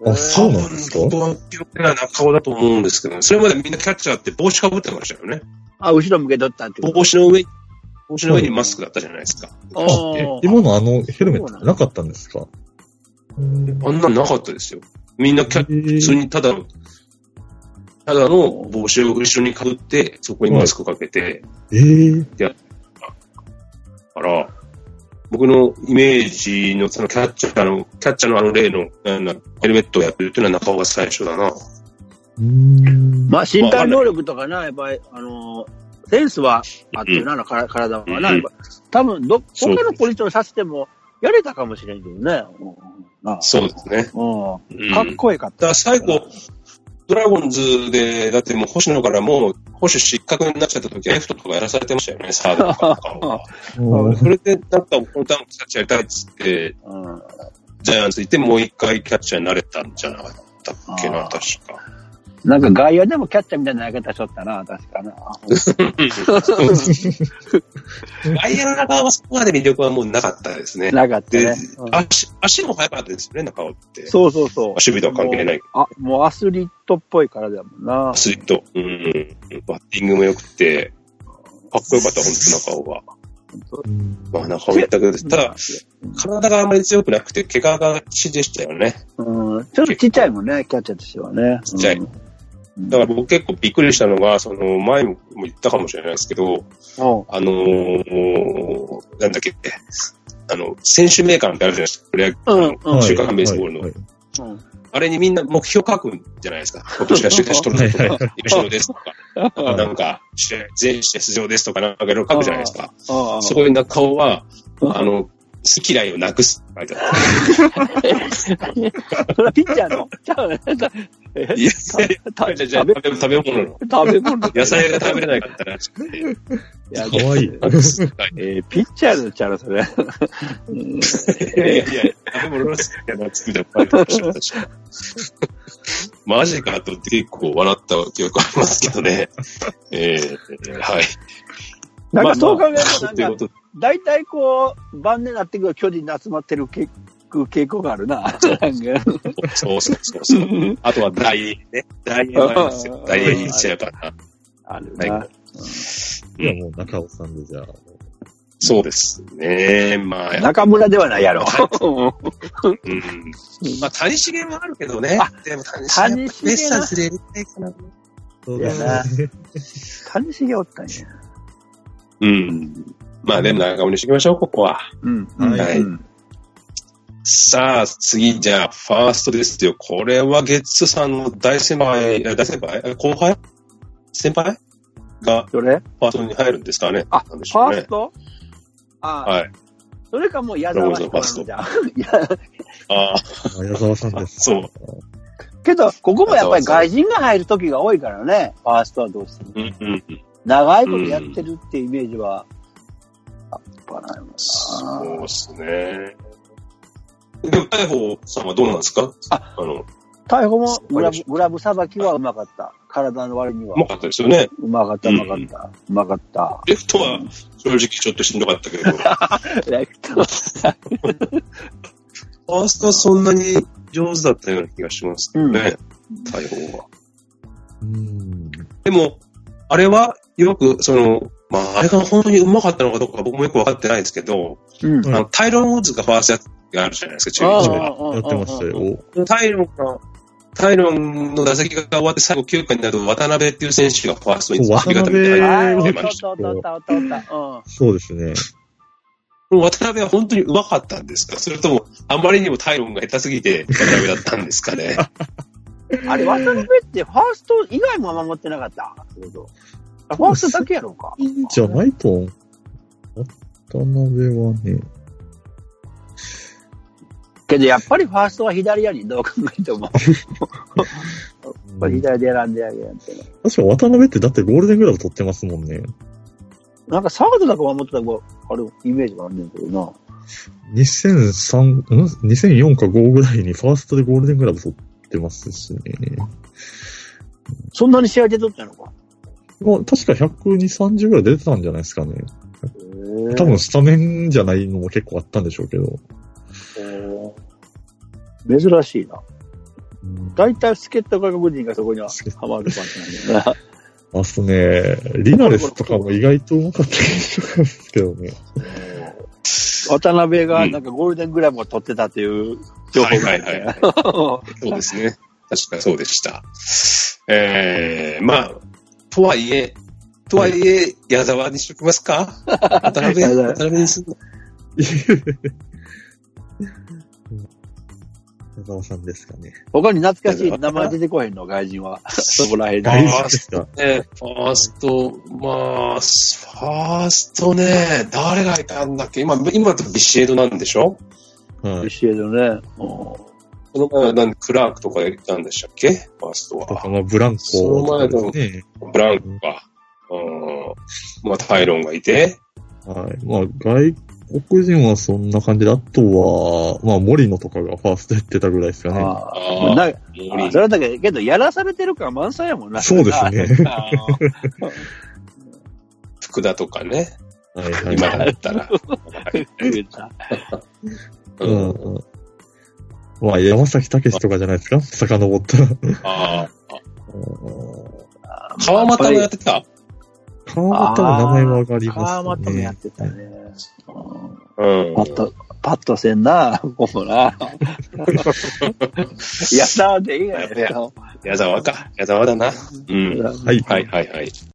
あ、そうなんですか？ 僕は記憶が中尾だと思うんですけど、ね、それまでみんなキャッチャーって帽子かぶってましたよね。 あ、後ろ向け取ったってこと。 帽子の上、帽子の上にマスクだったじゃないですか。 あ、今のあのヘルメットなかったんですか？ あんなのなかったですよ。みんなキャ普通にただの、ただの帽子を後ろにかぶって、そこにマスクかけて、 えー、 やったから、僕のイメージのそのキャッチャーの、キャッチャーのあの例のヘルメットをやってるっていうのは中尾が最初だな。 うーん、 まあ身体能力とかな、やっぱり、あの、センスはあってるな、うん、体はな、うん、多分ど、他のポジションさせてもやれたかもしれんけどね。 うん、そうですね。 うん。かっこよかった。 だから最後、ドラゴンズで、だってもう星野からもう、保守失格になっちゃった時は F とかやらされてましたよね、サードとかは。それで、なんか、このターンキャッチャーやりたいっつって、うん、ジャイアンツ行ってもう一回キャッチャーになれたんじゃなかったっけな、確か。 なんか外野でもキャッチャーみたいな投げ方しとったな、確かな。 外野の中尾はそこまで魅力はもうなかったですね。 なかったね。 うん、足、足も速かったですよね、中尾って。 そうそうそう。 守備とは関係ない。 あ、もうアスリートっぽい体だもんな。 アスリート。うん。バッティングも良くて、かっこよかった、本当中尾は。まあ、中尾言ったけど、ただ、体があんまり強くなくて、怪我がちでしたよね。 うん。ちょっとちっちゃいもんね、キャッチャーとしてはね。 ちっちゃい。うん、だから僕結構びっくりしたのが、その前も言ったかもしれないですけど、あのー、なんだっけ、あの、選手名鑑ってあるじゃないですか。プロ野球、うん、週刊ベースボールの、はいはいはい。あれにみんな目標書くんじゃないですか。今年は週刊誌取るとか、優勝ですとか、なんか、全試合出場ですとか、なんかいろいろ書くじゃないですか。そこに中尾は、あの、好き嫌いをなくすって書いてある。 それはピッチャーのちゃうね。 いやいや、食べ、食べ物の。 食べ物野菜が食べれないかったらしくて。 いや、かわいい。 えー、ピッチャーのちゃうの、それ。いやいや、食べ物の好きな作りだったマジかとって結構笑った記憶ありますけどね。えー、はい。 なんかそう考えると、なんか、大体こう、晩年になってくる巨人に集まってる傾向があるな。 そうそうそうそう。あとは大英ね。大英もありますよ。大英に行っちゃうからな。 あるな。いや、もう中尾さんでじゃあ。 そうですね。まあ。 中村ではないやろ。 うん。まあ、谷繁もあるけどね。でも谷繁はベッサーズでやりたいかな。 そうだな。 谷繁おったんや。 うん。まあでも中尾にしていきましょう、ここは。 うん。 はい。うん、さあ、次、じゃあ、ファーストですよ。これはゲッツさんの大先輩、大先輩後輩先輩が、 どれファーストに入るんですかね。 あ、ファーストあはい。 それかもう矢沢さん。 ファースト。 ああ。矢沢さんです。 そう。 けど、ここもやっぱり外人が入る時が多いからね、ファーストはどうしても。 うんうんうん。 長いことやってるっていうイメージは、あっぱないもんな。 そうですね。でも、大鵬さんはどうなんですか？ あ、あの、大鵬もグラブ、グラブさばきはうまかった。体の割には。 うまかったですよね。 うまかった、うまかった。うまかった。 レフトは正直ちょっとしんどかったけど。 レフト。 ファーストはそんなに上手だったような気がしますね。大鵬は。 うん。 でも、あれはよく、その、まあ、あれが本当にうまかったのかどうか僕もよくわかってないですけど、うん、あのタイロン・ウッズがファーストやつがあるじゃないですか、中日は。 やってましたよ。 タイロンが、タイロンの打席が終わって最後きゅうかいになると渡辺っていう選手がファーストに渡辺はそうですね。 渡辺は本当にうまかったんですか？それとも、あまりにもタイロンが下手すぎて渡辺だったんですかね。 あれ、渡辺ってファースト以外も守ってなかったファーストだけやろうか。 じゃないと思う。渡辺はね。 けどやっぱりファーストは左やにどう考えても。左で選んであげやんってね。 確か渡辺ってだってゴールデングラブ取ってますもんね。 なんかサードだか守ってた子、あれ、イメージがあるんだけどな。 にせんさん、ん ?にせんよん かごぐらいにファーストでゴールデングラブ取ってますしね。 そんなに試合で取ったのか？ 確かひゃくにじゅう、さんじゅうぐらい出てたんじゃないですかね。多分スタメンじゃないのも結構あったんでしょうけど。 珍しいな。 大体助っ人外国人がそこにはハマる感じなんだよな。 あとね、リナレスとかも意外とうまかった気がするんですけどね。 渡辺がなんかゴールデングラブを取ってたという情報があって、 はいはいはい、そうですね。確かにそうでした。えー、まあ、とはいえ、とはいえ、矢沢にしときますか？渡辺、渡辺にすんの。 矢沢さんですかね。 他に懐かしい名前出てこへんの、外人は。そこら辺外人ですか。 ね、ファースト、まあ、ファーストね、誰がいたんだっけ？今、今だとビシエドなんでしょ？ はい。 ビシエドね。 この前はなんクラークとかいたんでしたっけ？ファーストは。 まあ、ブランコ、ね。 その前の、ブランコか。うん。まあ、タイロンがいて。 はい。まあ、外国人はそんな感じで、あとは、まあ、森野とかがファーストやってたぐらいですかね。 ああ。なあそれだけけど、やらされてる感満載やもんな。 そうですね。 福田とかね。 はいはい。 今だったら。 うんうん。まあ、山崎武とかじゃないですか？遡ったら。 ああ。川又もやってた？ 川又の名前は上がりますね。 川又もやってたね。 うん。 パッと、パッとせんな、ここな。矢沢でいいやろ。 矢沢か。矢沢だな。うん。 はい。 はいはいはい。